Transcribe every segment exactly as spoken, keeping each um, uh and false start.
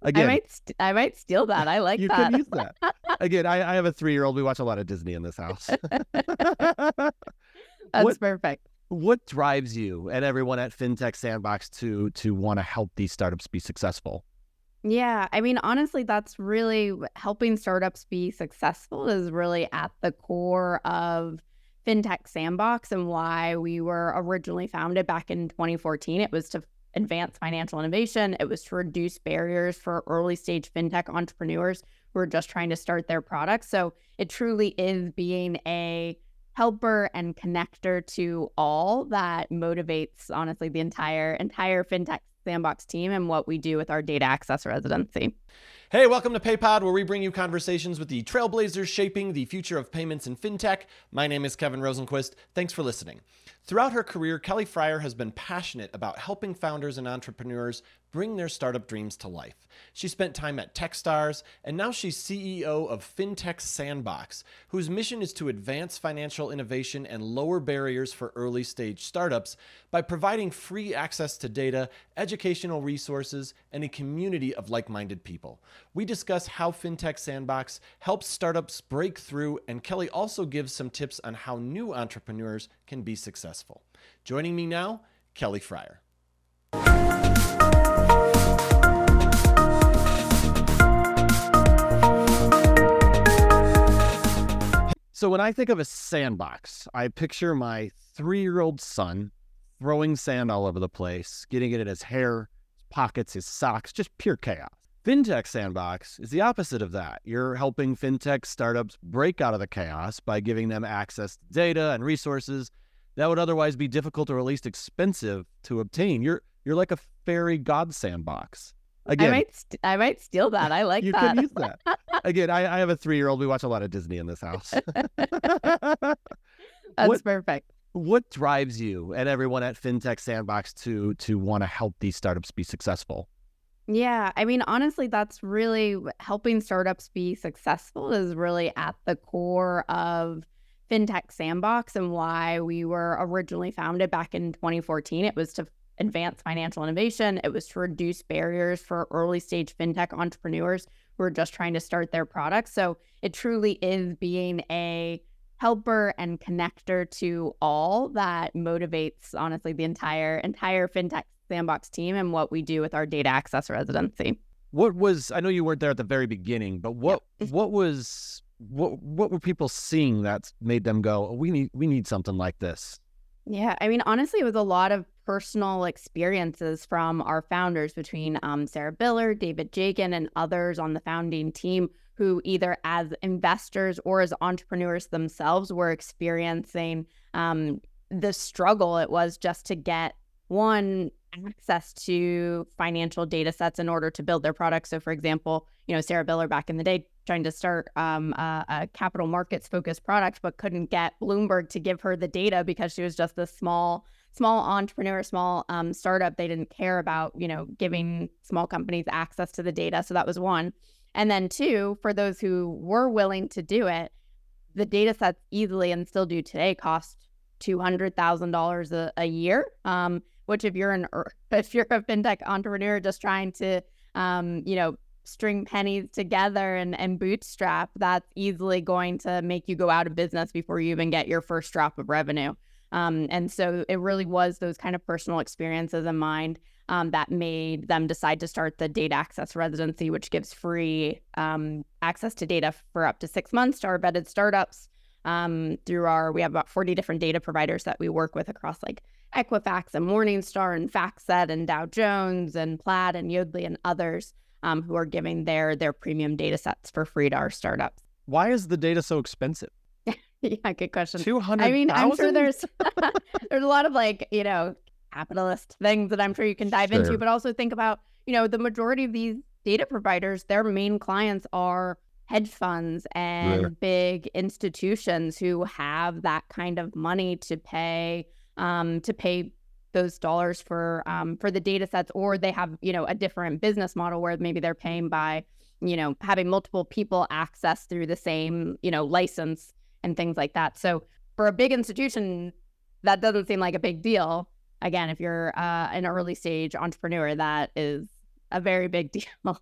I Again, might st- I might steal that. I like you that. can use that. Again, I, I have a three-year-old. We watch a lot of Disney in this house. That's what perfect. what drives you and everyone at FinTech Sandbox to to want to help these startups be successful? Yeah, I mean, honestly, that's really w- helping startups be successful is really at the core of FinTech Sandbox and why we were originally founded back in twenty fourteen. It was to advance financial innovation. It was to reduce barriers for early stage FinTech entrepreneurs who are just trying to start their products. So it truly is being a helper and connector to all that motivates, honestly, the entire entire FinTech Sandbox team and what we do with our data access residency. Hey, welcome to PayPod, where we bring you conversations with the trailblazers shaping the future of payments and fintech. My name is Kevin Rosenquist. Thanks for listening. Throughout her career, Kelly Fryer has been passionate about helping founders and entrepreneurs bring their startup dreams to life. She spent time at Techstars, and now she's C E O of FinTech Sandbox, whose mission is to advance financial innovation and lower barriers for early stage startups by providing free access to data, educational resources, and a community of like-minded people. We discuss how FinTech Sandbox helps startups break through, and Kelly also gives some tips on how new entrepreneurs can be successful. Joining me now, Kelly Fryer. So when I think of a sandbox, I picture my three-year-old son throwing sand all over the place, getting it in his hair, his pockets, his socks, just pure chaos. FinTech Sandbox is the opposite of that. You're helping FinTech startups break out of the chaos by giving them access to data and resources that would otherwise be difficult or at least expensive to obtain. You're you're like a fairy god sandbox. Again, I might st- I might steal that. I like you that. can use that. Again, I, I have a three-year-old. We watch a lot of Disney in this house. That's what perfect. what drives you and everyone at FinTech Sandbox to to want to help these startups be successful? Yeah, I mean, honestly, that's really w- helping startups be successful is really at the core of FinTech Sandbox and why we were originally founded back in twenty fourteen. It was to advance financial innovation. It was to reduce barriers for early stage FinTech entrepreneurs who are just trying to start their products. So it truly is being a helper and connector to all that motivates, honestly, the entire entire FinTech Sandbox team and what we do with our data access residency. What was I know you weren't there at the very beginning, but what what was what what were people seeing that made them go, oh, we need we need something like this? Yeah, I mean, honestly, it was a lot of personal experiences from our founders between um, Sarah Biller, David Jagan, and others on the founding team who either as investors or as entrepreneurs themselves were experiencing um, the struggle it was just to get one access to financial data sets in order to build their products. So for example, you know, Sarah Biller back in the day trying to start um, a, a capital markets focused product, but couldn't get Bloomberg to give her the data because she was just this small, small entrepreneur, small um, startup. They didn't care about, you know, giving small companies access to the data. So that was one. And then two, for those who were willing to do it, the data sets easily and still do today cost two hundred thousand dollars a, a year. Um, which if you're an if you're a fintech entrepreneur just trying to um, you know, string pennies together and, and bootstrap, that's easily going to make you go out of business before you even get your first drop of revenue. Um, and so it really was those kind of personal experiences in mind um, that made them decide to start the data access residency, which gives free um, access to data for up to six months to our vetted startups. Um, through our, we have about forty different data providers that we work with across like Equifax and Morningstar and FactSet and Dow Jones and Plaid and Yodlee and others um, who are giving their their premium data sets for free to our startups. Why is the data so expensive? Yeah, good question. Two hundred. I mean, I'm sure there's there's a lot of like, you know, capitalist things that I'm sure you can dive Sure. into, but also think about, you know, the majority of these data providers, their main clients are hedge funds and Sure. big institutions who have that kind of money to pay um, to pay those dollars for um, for the data sets, or they have, you know, a different business model where maybe they're paying by, you know, having multiple people access through the same, you know, license and things like that. So for a big institution, that doesn't seem like a big deal. Again, if you're uh, an early stage entrepreneur, that is a very big deal.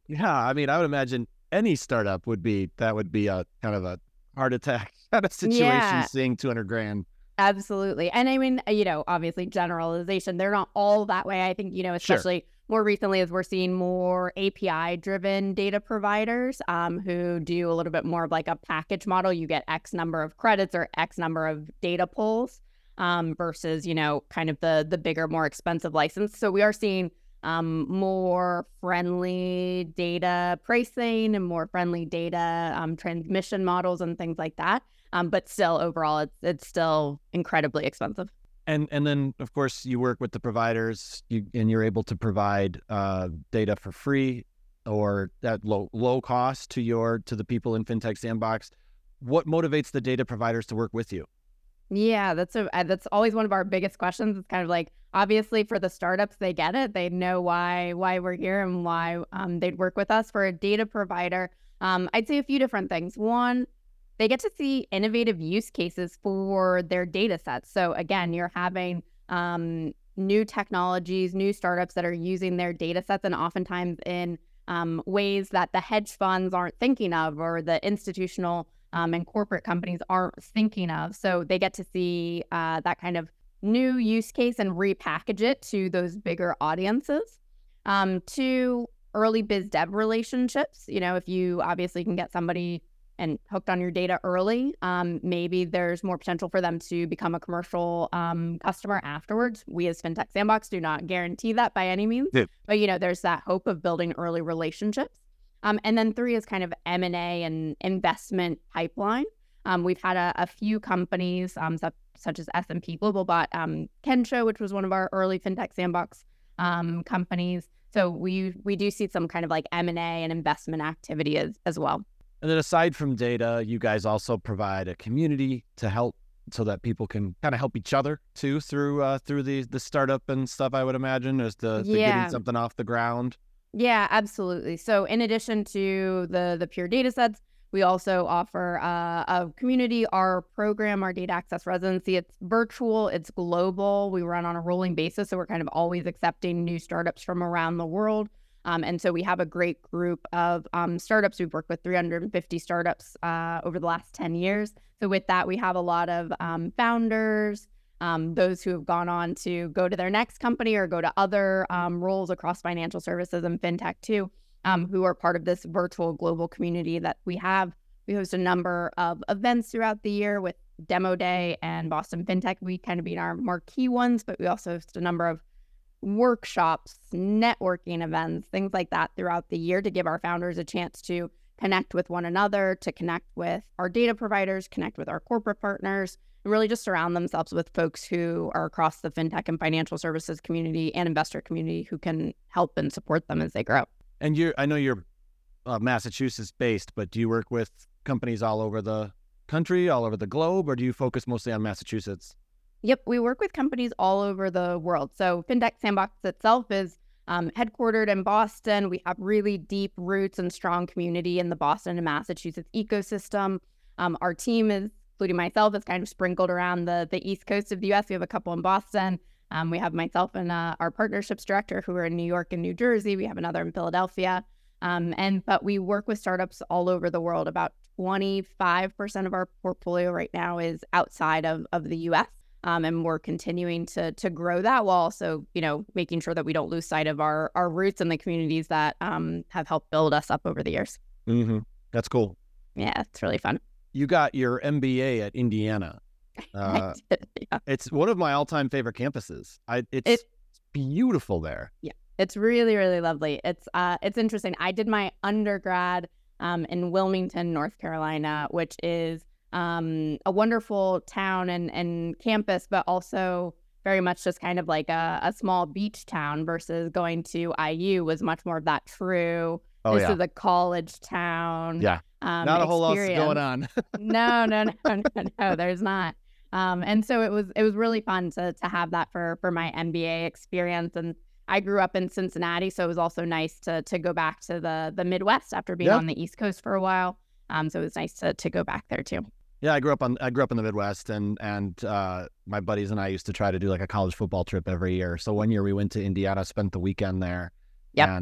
Yeah, I mean, I would imagine any startup would be, that would be a kind of a heart attack kind of situation, Yeah. seeing two hundred grand. Absolutely. And I mean, you know, obviously generalization, they're not all that way. I think, you know, Sure. especially more recently as we're seeing more A P I driven data providers um, who do a little bit more of like a package model. You get X number of credits or X number of data pulls um, versus, you know, kind of the the bigger, more expensive license. So we are seeing um, more friendly data pricing and more friendly data um, transmission models and things like that. Um, but still, overall, it's it's still incredibly expensive. And and then, of course, you work with the providers, you, and you're able to provide uh, data for free or at low low cost to your to the people in FinTech Sandbox. What motivates the data providers to work with you? Yeah, that's a uh, that's always one of our biggest questions. It's kind of like, obviously for the startups, they get it. They know why why we're here and why um, they'd work with us. For a data provider, um, I'd say a few different things. One, they get to see innovative use cases for their data sets. So again, you're having um, new technologies, new startups that are using their data sets, and oftentimes in um, ways that the hedge funds aren't thinking of, or the institutional um, and corporate companies aren't thinking of. So they get to see uh, that kind of new use case and repackage it to those bigger audiences. Um, two, early biz dev relationships. You know, if you obviously can get somebody and hooked on your data early, um, maybe there's more potential for them to become a commercial um, customer afterwards. We as FinTech Sandbox do not guarantee that by any means, Yeah. but you know, there's that hope of building early relationships. Um, and then three is kind of M and A and investment pipeline. Um, we've had a, a few companies um, such, such as S and P Global bought um, Kensho, which was one of our early FinTech Sandbox um, companies. So we we do see some kind of like M and A and investment activity as, as well. And then aside from data, you guys also provide a community to help, so that people can kind of help each other too through uh, through the the startup and stuff, I would imagine, as the, the Yeah. getting something off the ground. Yeah, absolutely. So in addition to the the pure data sets, we also offer uh, a community. Our program, our data access residency, it's virtual, it's global. We run on a rolling basis, so we're kind of always accepting new startups from around the world. Um, and so we have a great group of um, startups. We've worked with three hundred fifty startups uh, over the last ten years. So with that, we have a lot of um, founders, um, those who have gone on to go to their next company or go to other um, roles across financial services and fintech too, um, who are part of this virtual global community that we have. We host a number of events throughout the year, with Demo Day and Boston FinTech Week kind of being our marquee ones, but we also host a number of workshops, networking events, things like that throughout the year to give our founders a chance to connect with one another, to connect with our data providers, connect with our corporate partners, and really just surround themselves with folks who are across the fintech and financial services community and investor community who can help and support them as they grow. And you, I know you're uh, Massachusetts based, but do you work with companies all over the country, all over the globe, or do you focus mostly on Massachusetts? Yep, we work with companies all over the world. So FinTech Sandbox itself is um, headquartered in Boston. We have really deep roots and strong community in the Boston and Massachusetts ecosystem. Um, our team is, including myself, is kind of sprinkled around the, the East Coast of the U S. We have a couple in Boston. Um, we have myself and uh, our partnerships director who are in New York and New Jersey. We have another in Philadelphia. Um, and but we work with startups all over the world. About twenty-five percent of our portfolio right now is outside of, of the U S. Um, and we're continuing to to grow that, while also, you know, making sure that we don't lose sight of our our roots and the communities that um, have helped build us up over the years. Mm-hmm. That's cool. Yeah, it's really fun. You got your M B A at Indiana. Uh, I did, yeah. It's one of my all-time favorite campuses. I, it's It- beautiful there. Yeah, it's really, really lovely. It's uh, it's interesting. I did my undergrad um, in Wilmington, North Carolina, which is um, a wonderful town and, and campus, but also very much just kind of like a, a small beach town, versus going to I U was much more of that true, Oh, this yeah. is a college town. Yeah. Um, Not a whole lot experience. going on. no, no, no, no, no, there's not. Um, and so it was it was really fun to to have that for for my M B A experience. And I grew up in Cincinnati, so it was also nice to to go back to the the Midwest after being Yeah. on the East Coast for a while. Um, so it was nice to to go back there too. Yeah, I grew up on I grew up in the Midwest, and and uh, my buddies and I used to try to do like a college football trip every year. So one year we went to Indiana, spent the weekend there, Yep. and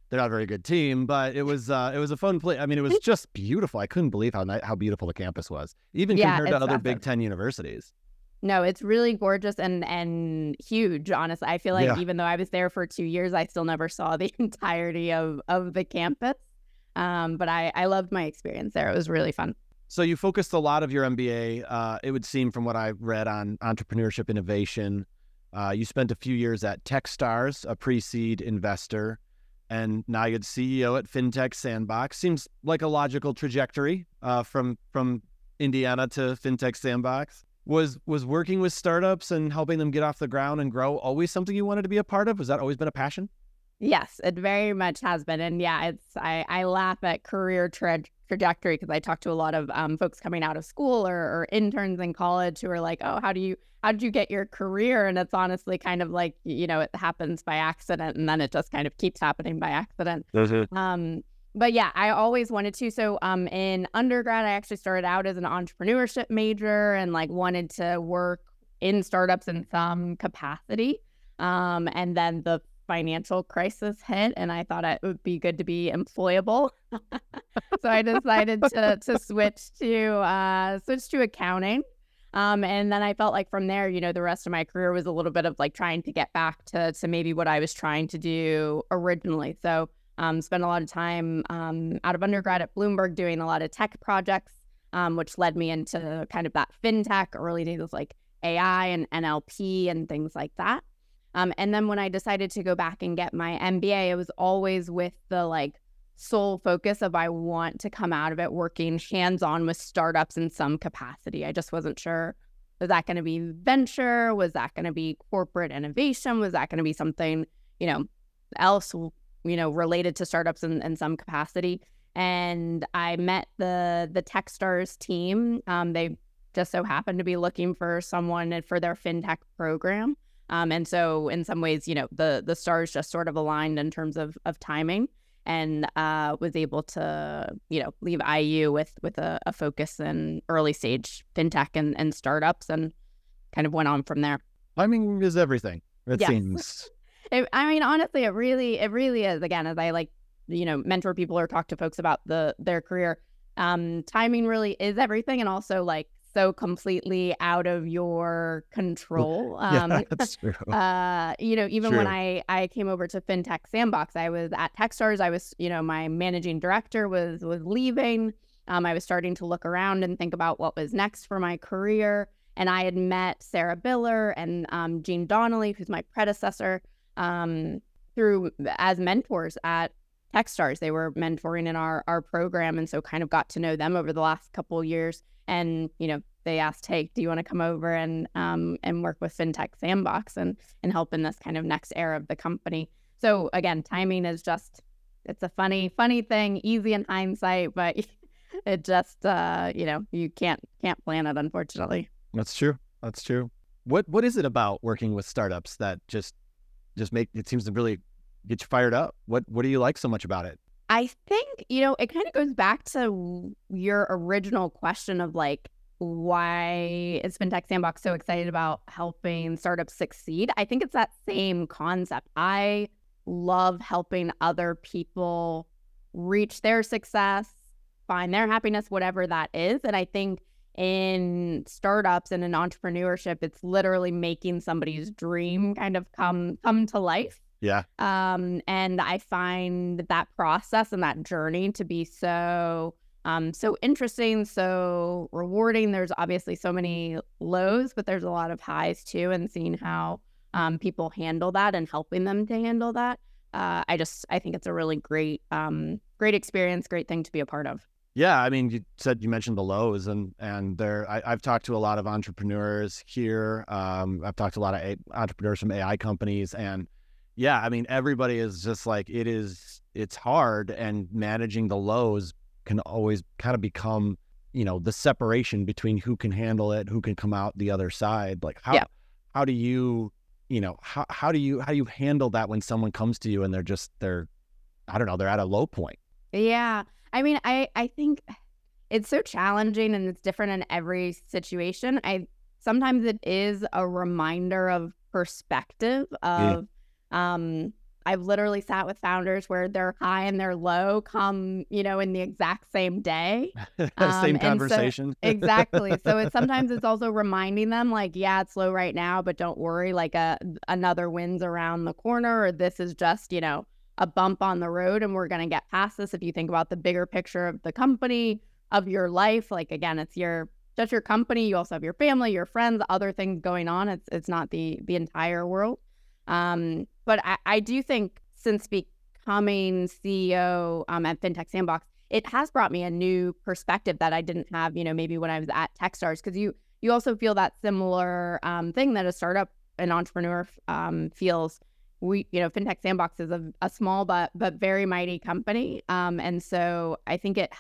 they're not a very good team, but it was uh, it was a fun play. I mean, it was just beautiful. I couldn't believe how ni- how beautiful the campus was, even Yeah, compared to it's other awesome. Big Ten universities. No, it's really gorgeous and and huge, honestly. I feel like Yeah. even though I was there for two years, I still never saw the entirety of of the campus. Um, but I, I loved my experience there. It was really fun. So you focused a lot of your M B A, uh, it would seem from what I read, on entrepreneurship innovation. Uh, you spent a few years at Techstars, a pre-seed investor, and now you're the C E O at FinTech Sandbox. Seems like a logical trajectory uh, from from Indiana to FinTech Sandbox. Was was working with startups and helping them get off the ground and grow always something you wanted to be a part of? Has that always been a passion? Yes, it very much has been. And yeah, it's I, I laugh at career tra- trajectory because I talk to a lot of um, folks coming out of school or, or interns in college who are like, oh, how do you how did you get your career? And it's honestly kind of like, you know, it happens by accident and then it just kind of keeps happening by accident. Um, but yeah, I always wanted to. So um, in undergrad, I actually started out as an entrepreneurship major and like wanted to work in startups in some capacity. Um, and then the financial crisis hit and I thought it would be good to be employable. So I decided to to switch to uh, switch to accounting. Um, and then I felt like from there, you know, the rest of my career was a little bit of like trying to get back to to maybe what I was trying to do originally. So um, spent a lot of time um, out of undergrad at Bloomberg doing a lot of tech projects, um, which led me into kind of that fintech early days of like A I and N L P and things like that. Um, and then when I decided to go back and get my M B A, it was always with the like sole focus of I want to come out of it working hands-on with startups in some capacity. I just wasn't sure, was that going to be venture? Was that going to be corporate innovation? Was that going to be something, you know, else, you know, related to startups in, in some capacity? And I met the the Techstars team. Um, they just so happened to be looking for someone for their fintech program. Um, and so in some ways, you know, the the stars just sort of aligned in terms of of timing, and uh, was able to, you know, leave I U with with a, a focus in early stage fintech and, and startups, and kind of went on from there. Timing is everything, it Yes. seems. It, I mean, honestly, it really it really is. Again, as I like, you know, mentor people or talk to folks about the their career, um, timing really is everything, and also like so completely out of your control. Um, Yeah, that's true. uh, you know, even True. when I, I came over to FinTech Sandbox, I was at Techstars. I was, you know, my managing director was was leaving. Um, I was starting to look around and think about what was next for my career. And I had met Sarah Biller and um, Jean Donnelly, who's my predecessor, um, through as mentors at Techstars. They were mentoring in our our program, and so kind of got to know them over the last couple of years. And, you know, they asked, hey, do you want to come over and um, and work with FinTech Sandbox and, and help in this kind of next era of the company? So again, timing is just, it's a funny, funny thing, easy in hindsight, but it just, uh, you know, you can't can't plan it, unfortunately. That's true. That's true. What What is it about working with startups that just just make it seems to really get you fired up? What What do you like so much about it? I think, you know, it kind of goes back to your original question of like, why is FinTech Sandbox so excited about helping startups succeed? I think it's that same concept. I love helping other people reach their success, find their happiness, whatever that is. And I think in startups and in entrepreneurship, it's literally making somebody's dream kind of come come to life. Yeah. Um, and I find that process and that journey to be so um, so interesting, so rewarding. There's obviously so many lows, but there's a lot of highs too, and seeing how um, people handle that and helping them to handle that. Uh, I just I think it's a really great um, great experience, great thing to be a part of. Yeah, I mean, you said you mentioned the lows, and and there, I, I've talked to a lot of entrepreneurs here. Um, I've talked to a lot of a- entrepreneurs from A I companies, and yeah, I mean, everybody is just like, it is, it's hard, and managing the lows can always kind of become, you know, the separation between who can handle it, who can come out the other side. Like how, Yeah. how do you, you know, how, how do you, how do you handle that when someone comes to you and they're just, they're, I don't know, they're at a low point? Yeah. I mean, I, I think it's so challenging and it's different in every situation. I sometimes it is a reminder of perspective of, um, I've literally sat with founders where their high and their low come, you know, in the exact same day. Um, Same and so- conversation. exactly. So it's sometimes it's also reminding them like, yeah, it's low right now, but don't worry, like a another win's around the corner, or this is just, you know, a bump on the road and we're going to get past this. If you think about the bigger picture of the company, of your life, like again, it's your just your company. You also have your family, your friends, other things going on. It's it's not the the entire world. Um, but I, I do think since becoming C E O um, at FinTech Sandbox, it has brought me a new perspective that I didn't have, you know, maybe when I was at Techstars, because you you also feel that similar um, thing that a startup, an entrepreneur um, feels. We, you know, FinTech Sandbox is a, a small but but very mighty company, um, and so I think it